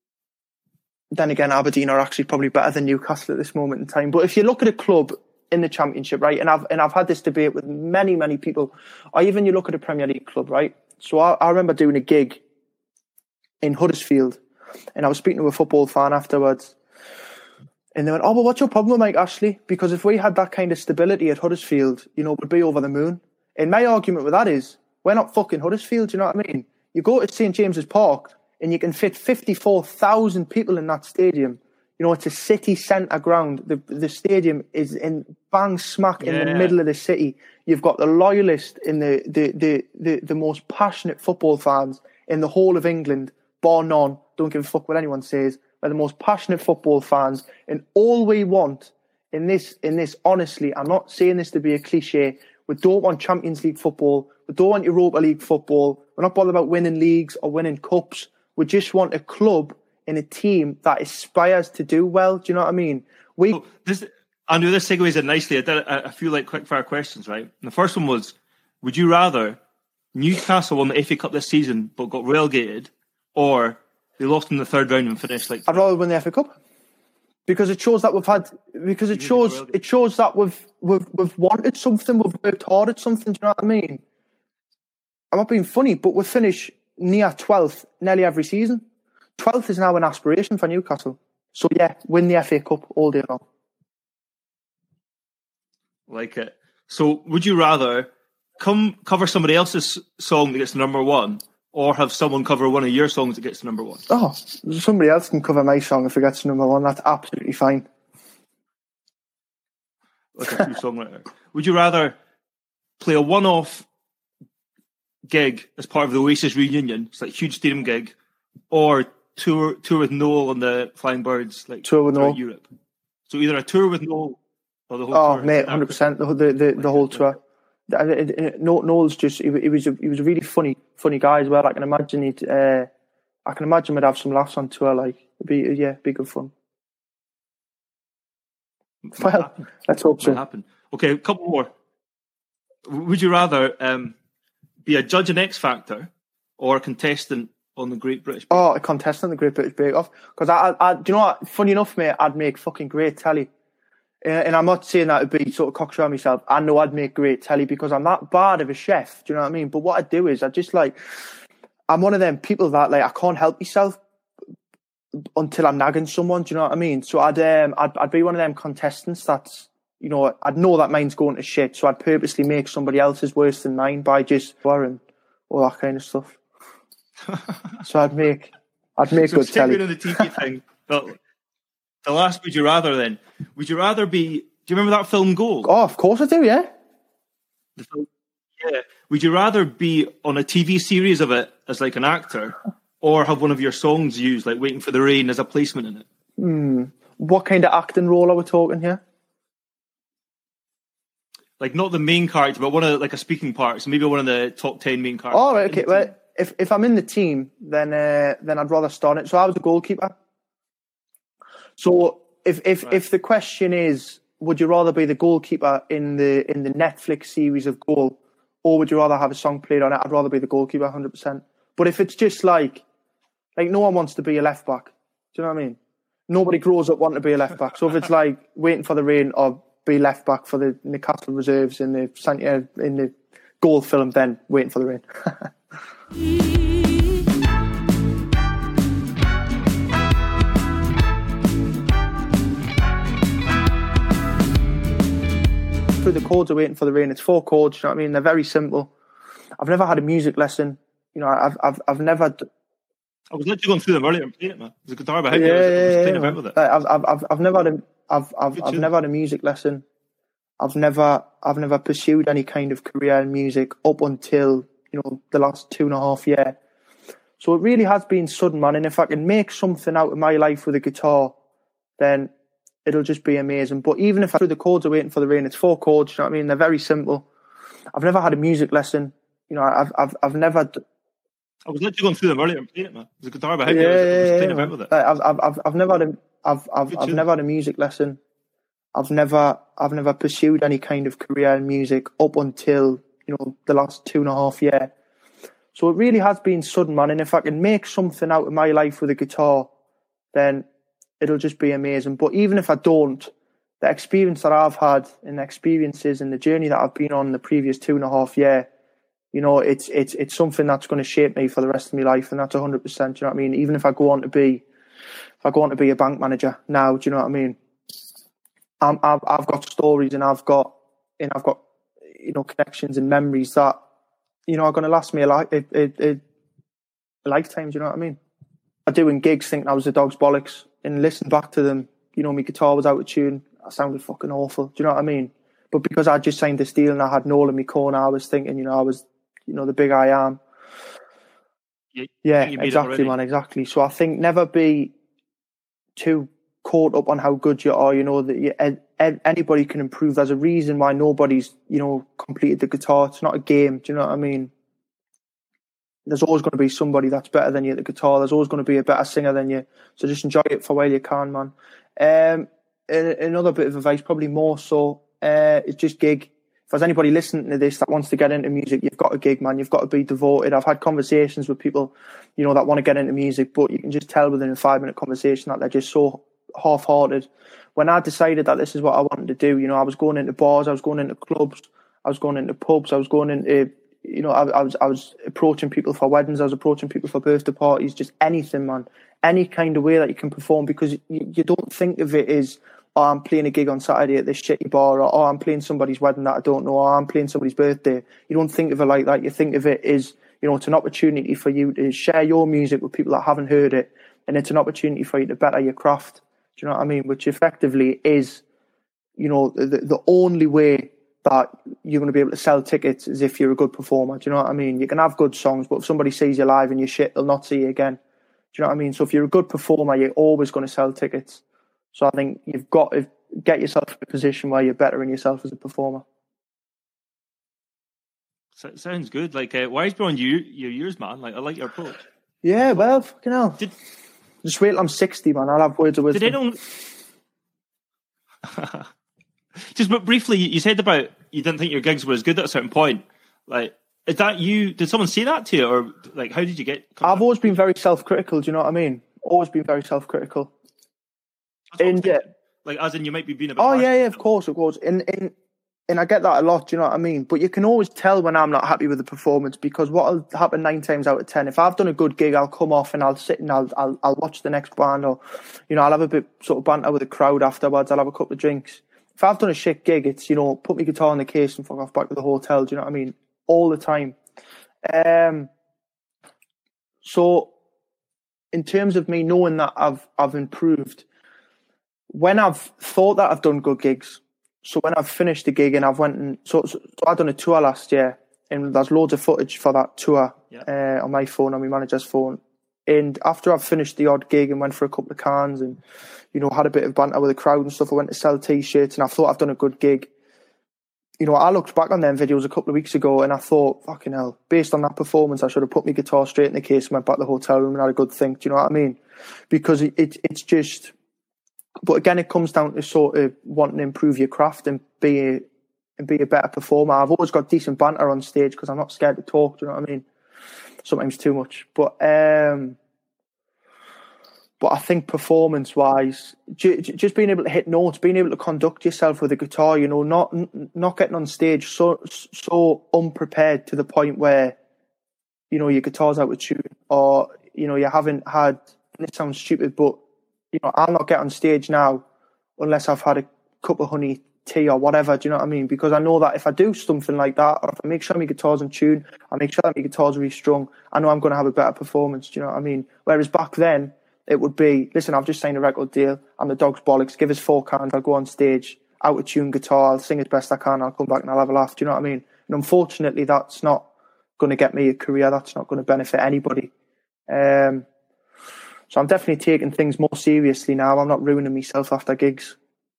A: then again, Aberdeen are actually probably better than Newcastle at this moment in time. But if you look at a club in the Championship, right, and I've and I've had this debate with many many people, or even you look at a Premier League club, right. So I, I remember doing a gig in Huddersfield, and I was speaking to a football fan afterwards, and they went, "Oh, well, what's your problem with Mike Ashley? Because if we had that kind of stability at Huddersfield, you know, we'd be over the moon." And my argument with that is, we're not fucking Huddersfield, you know what I mean? You go to Saint James's Park and you can fit fifty-four thousand people in that stadium. You know, it's a city centre ground. The the stadium is in bang smack in yeah. the middle of the city. You've got the loyalist in the the, the, the the most passionate football fans in the whole of England, bar none. Don't give a fuck what anyone says. They're the most passionate football fans. And all we want in this, in this, honestly, I'm not saying this to be a cliche, we don't want Champions League football. We don't want Europa League football. We're not bothered about winning leagues or winning cups. We just want a club and a team that aspires to do well. Do you know what I mean? We.
B: Oh, this, Andrew, this segues in nicely. I did a, a few like quick fire questions, right? And the first one was, would you rather Newcastle won the F A Cup this season but got relegated, or they lost in the third round and finished like?
A: I'd rather win the F A Cup. Because it shows that we've had, because it shows, it shows that we've, we've, we've wanted something, we've worked hard at something. Do you know what I mean? I'm not being funny, but we finish near twelfth nearly every season. twelfth is now an aspiration for Newcastle. So yeah, win the F A Cup all day long.
B: Like it. So would you rather come cover somebody else's song that gets to number one, or have someone cover one of your songs that gets to number one?
A: Oh, somebody else can cover my song if it gets to number one. That's absolutely fine.
B: Like a true songwriter. Would you rather play a one-off gig as part of the Oasis reunion, it's like a huge stadium gig, or tour tour with Noel on the Flying Birds, like
A: tour with Noel
B: Europe? So either a tour with Noel or the whole
A: oh,
B: tour.
A: Oh, mate, one hundred percent the the the, the whole tour. Noel's just he, he was a, he was a really funny funny guy as well. I can imagine he'd uh, I can imagine we'd have some laughs on tour. Like it'd be yeah, it'd be good fun.
B: Might
A: well,
B: happen.
A: Let's hope so.
B: Might happen. Okay, a couple more. Would you rather um, be a judge in X Factor or a contestant on the Great British Bake
A: Off? Oh, a contestant on the Great British Bake Off. Because I, I, I, do you know what? Funny enough, mate, I'd make fucking great telly. Uh, and I'm not saying that to be sort of cocksure myself. I know I'd make great telly because I'm that bad of a chef. Do you know what I mean? But what I do is I just like, I'm one of them people that like I can't help myself until I'm nagging someone. Do you know what I mean? So I'd um, I'd, I'd be one of them contestants that's, you know, I'd know that mine's going to shit, so I'd purposely make somebody else's worse than mine by just worrying all that kind of stuff. So I'd make, I'd make
B: so
A: good telly.
B: On the T V thing, the, the last Would You Rather then. Would you rather be, do you remember that film Goal?
A: Oh, of course I do, yeah.
B: The film, yeah. Would you rather be on a T V series of it as like an actor or have one of your songs used, like Waiting for the Rain, as a placement in it?
A: Hmm. What kind of acting role are we talking here?
B: Like not the main character, but one of the, like a speaking part. So maybe one of the top ten main characters.
A: Oh, right, okay. Well, if if I'm in the team, then uh, then I'd rather start it. So I was a goalkeeper. So if if
B: Right.
A: if the question is, would you rather be the goalkeeper in the in the Netflix series of Goal, or would you rather have a song played on it? I'd rather be the goalkeeper, one hundred percent. But if it's just like, like no one wants to be a left back. Do you know what I mean? Nobody grows up wanting to be a left back. So if it's like Waiting for the Rain or be left back for the Newcastle reserves in the Santia in the Goal film, then Waiting for the Rain. Through the chords of Waiting for the Rain, it's four chords. You know what I mean? They're very simple. I've never had a music lesson. You know, I've I've I've never. D-
B: I was literally going through them earlier and playing it, man. There's a guitar behind
A: yeah,
B: me. I was, I was
A: yeah,
B: playing
A: yeah,
B: about with it.
A: Like, I've I've I've I've never had a I've I've
B: Good
A: I've
B: tune.
A: never had a music lesson. I've never I've never pursued any kind of career in music up until, you know, the last two and a half year. So it really has been sudden, man. And if I can make something out of my life with a guitar, then it'll just be amazing. But even if I through the chords of Waiting for the Rain, it's four chords. You know what I mean? They're very simple. I've never had a music lesson. You know, I've I've I've never. D-
B: I was literally going through them earlier and playing it, man. There's a guitar behind me.
A: yeah,
B: I was, I was
A: yeah,
B: playing
A: yeah,
B: about
A: man.
B: with it.
A: Like, I've I've I've I've never had a I've I've
B: Good
A: I've
B: tune.
A: never had a music lesson. I've never I've never pursued any kind of career in music up until, you know, the last two and a half year. So it really has been sudden, man. And if I can make something out of my life with a guitar, then it'll just be amazing. But even if I don't, the experience that I've had and the experiences and the journey that I've been on in the previous two and a half year, you know, it's it's it's something that's going to shape me for the rest of my life, and that's one hundred percent. You know what I mean? Even if I go on to be, if I go on to be a bank manager now, do you know what I mean? I'm, I've I've got stories and I've got and I've got you know connections and memories that you know are going to last me a, li- a, a, a, a lifetime. Do you know what I mean? I do in gigs thinking I was a dog's bollocks, and listen back to them. You know, my guitar was out of tune. I sounded fucking awful. Do you know what I mean? But because I just signed this deal and I had Noel in my corner, I was thinking, you know, I was, you know, the big I am.
B: You,
A: Yeah,
B: you made it
A: exactly,
B: already.
A: man, exactly. So I think never be too caught up on how good you are. You know that you, a- a- anybody can improve. There's a reason why nobody's, you know, completed the guitar. It's not a game. Do you know what I mean? There's always going to be somebody that's better than you at the guitar. There's always going to be a better singer than you. So just enjoy it for while you can, man. Um, a- another bit of advice, probably more so, uh, is just gig. If there's anybody listening to this that wants to get into music, you've got to gig, man. You've got to be devoted. I've had conversations with people, you know, that want to get into music, but you can just tell within a five minute conversation that they're just so half-hearted. When I decided that this is what I wanted to do, you know, I was going into bars, I was going into clubs, I was going into pubs, I was going into, you know, I, I was I was approaching people for weddings, I was approaching people for birthday parties, just anything, man. Any kind of way that you can perform, because you, you don't think of it as, oh, I'm playing a gig on Saturday at this shitty bar, or oh, I'm playing somebody's wedding that I don't know, or I'm playing somebody's birthday. You don't think of it like that. You think of it as, you know, it's an opportunity for you to share your music with people that haven't heard it, and it's an opportunity for you to better your craft. Do you know what I mean? Which effectively is, you know, the, the only way that you're going to be able to sell tickets is if you're a good performer. Do you know what I mean? You can have good songs, but if somebody sees you live and you're shit, they'll not see you again. Do you know what I mean? So if you're a good performer, you're always going to sell tickets. So I think you've got to get yourself in a position where you're bettering yourself as a performer.
B: So, sounds good. Like, uh, wise beyond you, your years, man. Like, I like your approach.
A: Yeah, well, fucking hell.
B: Did,
A: Just wait till I'm sixty, man. I'll have words of wisdom.
B: did anyone... Just but briefly, you said about you didn't think your gigs were as good at a certain point. Like, is that you? Did someone say that to you, or like, how did you get?
A: I've always been very self-critical. Do you know what I mean? Always been very self-critical. And uh,
B: Like, as in, you might be being a bit.
A: Oh
B: harsh
A: yeah,
B: with
A: yeah, of
B: yourself.
A: course, of course. And and and I get that a lot. Do you know what I mean? But you can always tell when I'm not happy with the performance, because what'll happen nine times out of ten, if I've done a good gig, I'll come off and I'll sit and I'll I'll, I'll watch the next band, or you know, I'll have a bit sort of banter with the crowd afterwards. I'll have a couple of drinks. If I've done a shit gig, it's, you know, put my guitar in the case and fuck off back to the hotel. Do you know what I mean? All the time. Um. So, in terms of me knowing that I've I've improved, when I've thought that I've done good gigs, so when I've finished the gig and I've went and so, so, so I done a tour last year, and there's loads of footage for that tour
B: yeah.
A: uh, on my phone, on my manager's phone. And after I've finished the odd gig and went for a couple of cans and, you know, had a bit of banter with the crowd and stuff, I went to sell t-shirts and I thought I've done a good gig. You know, I looked back on them videos a couple of weeks ago and I thought, fucking hell, based on that performance, I should have put my guitar straight in the case and went back to the hotel room and had a good think. Do you know what I mean? Because it, it it's just, but again, it comes down to sort of wanting to improve your craft and be a, and be a better performer. I've always got decent banter on stage because I'm not scared to talk. Do you know what I mean? Sometimes too much, but um, but I think performance-wise, j- j- just being able to hit notes, being able to conduct yourself with a guitar, you know, not n- not getting on stage so so unprepared to the point where, you know, your guitar's out of tune, or you know, you haven't had. And it sounds stupid, but you know, I'll not get on stage now unless I've had a cup of honey tea or whatever. Do you know what I mean? Because I know that if I do something like that, or if I make sure my guitar's in tune, I make sure that my guitar's really strong, I know I'm going to have a better performance. Do you know what I mean? Whereas back then, it would be, listen, I've just signed a record deal, I'm the dog's bollocks, give us four cans, I'll go on stage, out of tune guitar, I'll sing as best I can, I'll come back and I'll have a laugh. Do you know what I mean? And unfortunately, that's not going to get me a career, that's not going to benefit anybody. Um, so I'm definitely taking things more seriously now. I'm not ruining myself after gigs.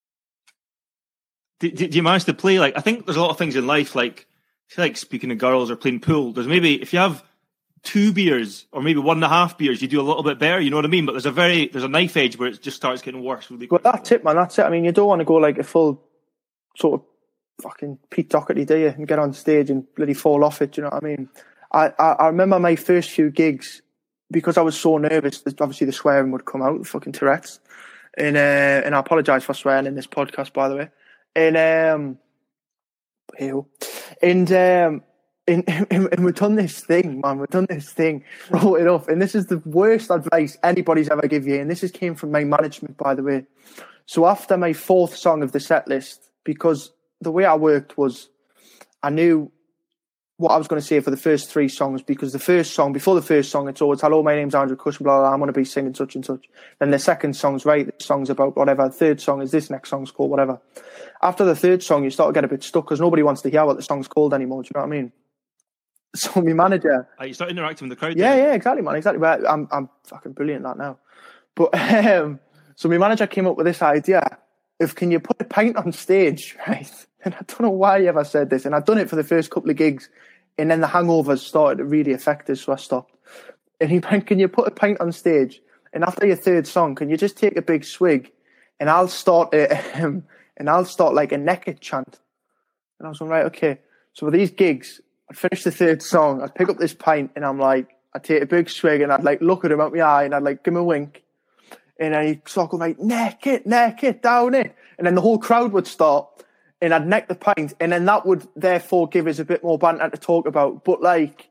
B: Do, do, do you manage to play, like, I think there's a lot of things in life, like, I feel like speaking to girls or playing pool, there's maybe, if you have two beers or maybe one and a half beers, you do a little bit better, you know what I mean? But there's a very, there's a knife edge where it just starts getting worse really
A: Well,
B: quick.
A: that's it, man, that's it. I mean, you don't want to go like a full sort of fucking Pete Doherty, do you? And get on stage and bloody fall off it, do you know what I mean? I, I, I remember my first few gigs, because I was so nervous, obviously the swearing would come out, the fucking Tourette's. And, uh, and I apologise for swearing in this podcast, by the way. And um, ew. and um, and, and and we've done this thing, man. We've done this thing, wrote it up, and this is the worst advice anybody's ever give you. And this is came from my management, by the way. So after my fourth song of the set list, because the way I worked was, I knew what I was going to say for the first three songs, because the first song, before the first song, it's always, hello, my name's Andrew Cushion, blah, blah, blah, I'm going to be singing such and such. Then the second song's, right, this song's about whatever. The third song is this, next song's called whatever. After the third song, you start to get a bit stuck because nobody wants to hear what the song's called anymore. Do you know what I mean? So my manager...
B: Uh, you start interacting with the crowd.
A: Yeah,
B: then.
A: yeah, exactly, man, exactly. But I'm, I'm fucking brilliant at that now. But, um, so my manager came up with this idea of, can you put a pint on stage, right? And I don't know why he ever said this. And I'd done it for the first couple of gigs. And then the hangovers started to really affect us, so I stopped. And he went, can you put a pint on stage? And after your third song, can you just take a big swig? And I'll start a, um, and I'll start like a naked chant. And I was like, right, okay. So with these gigs, I'd finish the third song, I'd pick up this pint, and I'm like, I'd take a big swig, and I'd like look at him out my eye, and I'd like give him a wink. And then he'd start going like, neck it, neck it, down it. And then the whole crowd would start. And I'd neck the pint, and then that would therefore give us a bit more banter to talk about. But like,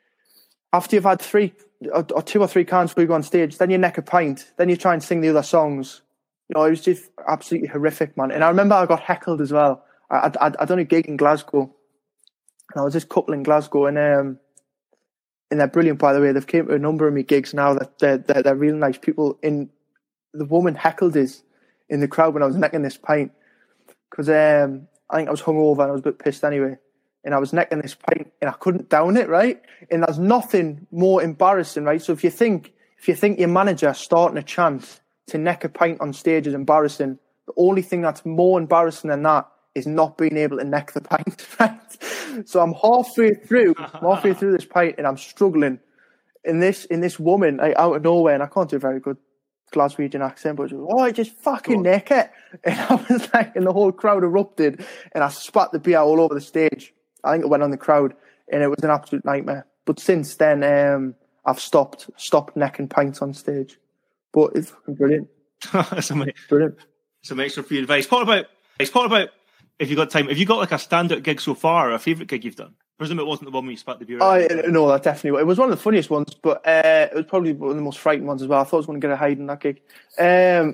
A: after you've had three or, or two or three cans before you go on stage, then you neck a pint, then you try and sing the other songs. You know, it was just absolutely horrific, man. And I remember I got heckled as well. I I I done a gig in Glasgow, and I was this couple in Glasgow, and um, and they're brilliant, by the way. They've came to a number of me gigs now. That they're, they're they're really nice people. And the woman heckled us in the crowd when I was necking this pint. Because um, I think I was hungover and I was a bit pissed anyway. And I was necking this pint and I couldn't down it, right? And there's nothing more embarrassing, right? So if you think if you think your manager starting a chant to neck a pint on stage is embarrassing, the only thing that's more embarrassing than that is not being able to neck the pint, right? So I'm halfway through, I'm halfway through this pint and I'm struggling. And this, in this woman, like, out of nowhere, and I can't do a very good Glaswegian accent, but she was, oh, I just fucking neck it. And I was like, and the whole crowd erupted, and I spat the beer all over the stage. I think it went on the crowd, and it was an absolute nightmare. But since then, um, I've stopped stopped necking pints on stage. But it's fucking brilliant.
B: That's amazing.
A: Brilliant.
B: some extra free advice. What about? What about if you got time? Have you got like a standout gig so far, or a favourite gig you've done? Presume it wasn't the one where you spat the beer out.
A: Oh, no, that definitely. It was one of the funniest ones, but uh, it was probably one of the most frightening ones as well. I thought I was going to get a hide in that gig. Um,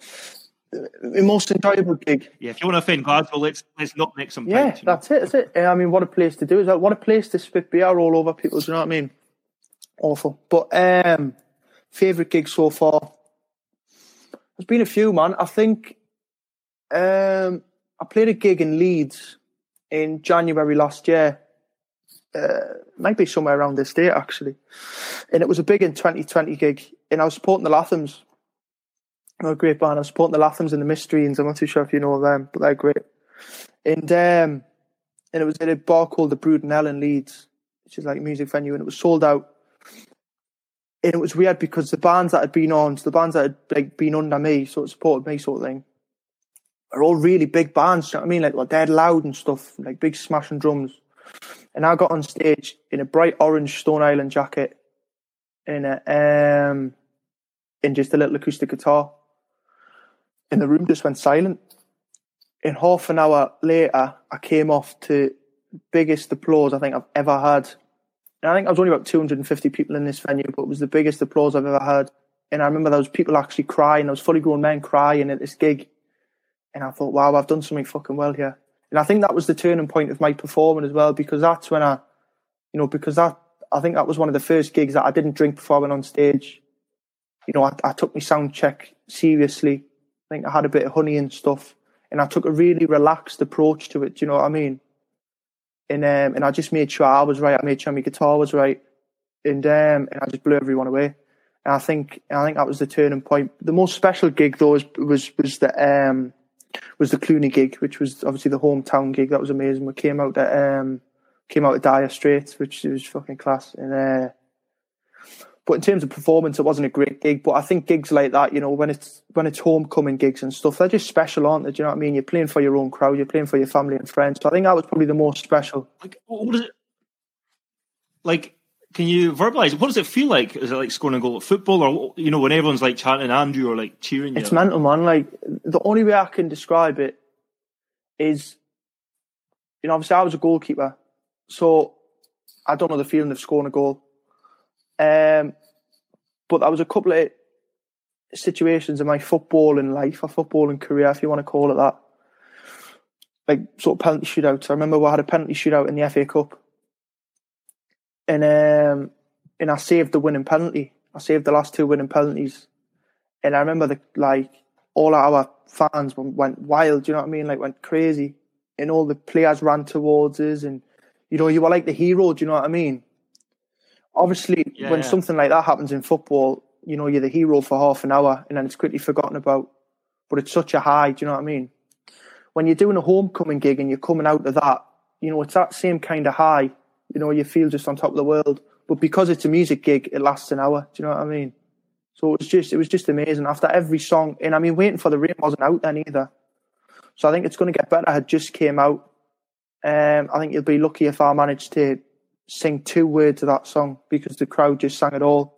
A: the most enjoyable gig.
B: Yeah, if you want to offend Glasgow, let's let's not make some.
A: Yeah,
B: pints, you know?
A: that's it. That's it. I mean, what a place to do is that. What a place to spit beer all over people. Do you know what I mean? Awful. But um, favourite gig so far. There's been a few, man. I think um, I played a gig in Leeds in January last year. Uh, might be somewhere around this date actually, and it was a big in twenty twenty gig, and I was supporting the Lathams. They're a great band. I was supporting the Lathams and the Mysteries. I'm not too sure if you know them, but they're great. And um, and it was at a bar called the Brudenell in Leeds, which is like a music venue, and it was sold out. And it was weird because the bands that had been on, so the bands that had like been under me, so it supported me sort of thing, are all really big bands. You know what I mean? Like well, Dead Loud and stuff, like big smashing drums. And I got on stage in a bright orange Stone Island jacket, in a um, in just a little acoustic guitar. And the room just went silent. And half an hour later, I came off to biggest applause I think I've ever had. And I think I was only about two hundred fifty people in this venue, but it was the biggest applause I've ever had. And I remember there was people actually crying. There was fully grown men crying at this gig. And I thought, wow, I've done something fucking well here. And I think that was the turning point of my performing as well, because that's when I, you know, because that, I think that was one of the first gigs that I didn't drink before I went on stage. You know, I, I took my sound check seriously. I think I had a bit of honey and stuff, and I took a really relaxed approach to it. Do you know what I mean? And um, and I just made sure I was right. I made sure my guitar was right, and um, and I just blew everyone away. And I think and I think that was the turning point. The most special gig though was was, was the um was the Clooney gig, which was obviously the hometown gig. That was amazing. We came out at um came out at Dire Straits, which was fucking class. And uh, but in terms of performance, it wasn't a great gig. But I think gigs like that, you know, when it's when it's homecoming gigs and stuff, they're just special, aren't they? Do you know what I mean? You're playing for your own crowd, you're playing for your family and friends. So I think that was probably the most special.
B: Like, what is it? Like, can you verbalise? What does it feel like? Is it like scoring a goal at football, or you know, when everyone's like chanting Andrew or like cheering you?
A: It's mental, man. Like the only way I can describe it is, you know, obviously I was a goalkeeper, so I don't know the feeling of scoring a goal. Um, but there was a couple of situations in my footballing life, or footballing career, if you want to call it that, like sort of penalty shootouts. I remember we had a penalty shootout in the F A Cup, and um, and I saved the winning penalty. I saved the last two winning penalties, and I remember the like all our fans went wild. Do you know what I mean? Like went crazy, and all the players ran towards us, and you know you were like the hero. Do you know what I mean? Obviously,
B: yeah,
A: when
B: yeah.
A: something like that happens in football, you know, you're the hero for half an hour and then it's quickly forgotten about. But it's such a high, do you know what I mean? When you're doing a homecoming gig and you're coming out of that, you know, it's that same kind of high. You know, you feel just on top of the world. But because it's a music gig, it lasts an hour. Do you know what I mean? So it was just, it was just amazing. After every song, and I mean, Waiting for the Rain wasn't out then either. So I think it's going to get better. It had just came out. Um, I think you'll be lucky if I manage to sing two words of that song because the crowd just sang it all.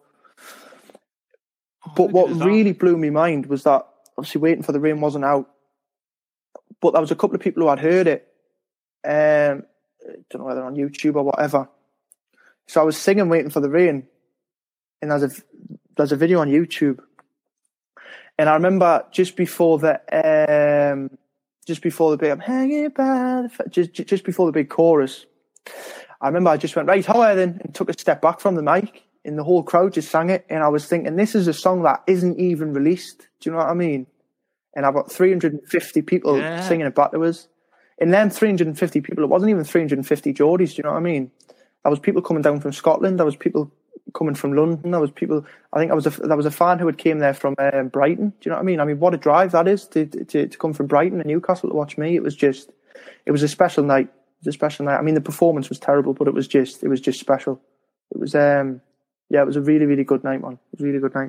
B: Oh,
A: but what
B: that.
A: really blew my mind was that obviously Waiting for the Rain wasn't out, but there was a couple of people who had heard it. Um, I don't know whether on YouTube or whatever. So I was singing Waiting for the Rain, and there's a there's a video on YouTube, and I remember just before the um, just before the big I'm hanging by the, just just before the big chorus. I remember I just went, right, hi then, and took a step back from the mic, and the whole crowd just sang it. And I was thinking, this is a song that isn't even released. Do you know what I mean? And I've got three hundred fifty people
B: yeah.
A: singing it back to us. And then three hundred fifty people, it wasn't even three hundred fifty Geordies, do you know what I mean? There was people coming down from Scotland. There was people coming from London. There was people, I think I was a, there was a fan who had came there from um, Brighton. Do you know what I mean? I mean, what a drive that is to, to, to come from Brighton and Newcastle to watch me. It was just, it was a special night. It was a special night. I mean, the performance was terrible, but it was just, it was just special. It was, um, yeah, it was a really, really good night, man. It was a really good night.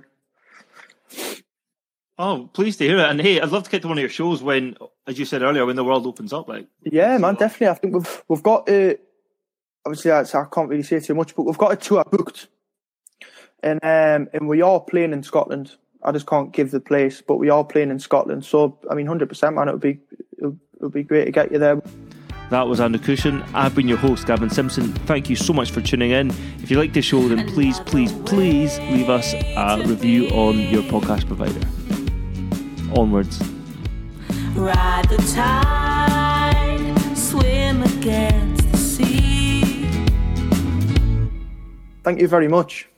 B: Oh, pleased to hear it. And hey, I'd love to get to one of your shows when, as you said earlier, when the world opens up. Like,
A: yeah, man, definitely. I think we've we've got uh, obviously I, I can't really say too much, but we've got a tour booked, and um, and we are playing in Scotland. I just can't give the place. But we are playing in Scotland, so I mean, one hundred percent, man. It would be it would be great to get you there.
B: That was Andrew Cushion. I've been your host, Gavin Simpson. Thank you so much for tuning in. If you like the show, then please, please, please leave us a review on your podcast provider. Onwards.
C: Ride the tide, swim against the sea.
A: Thank you very much.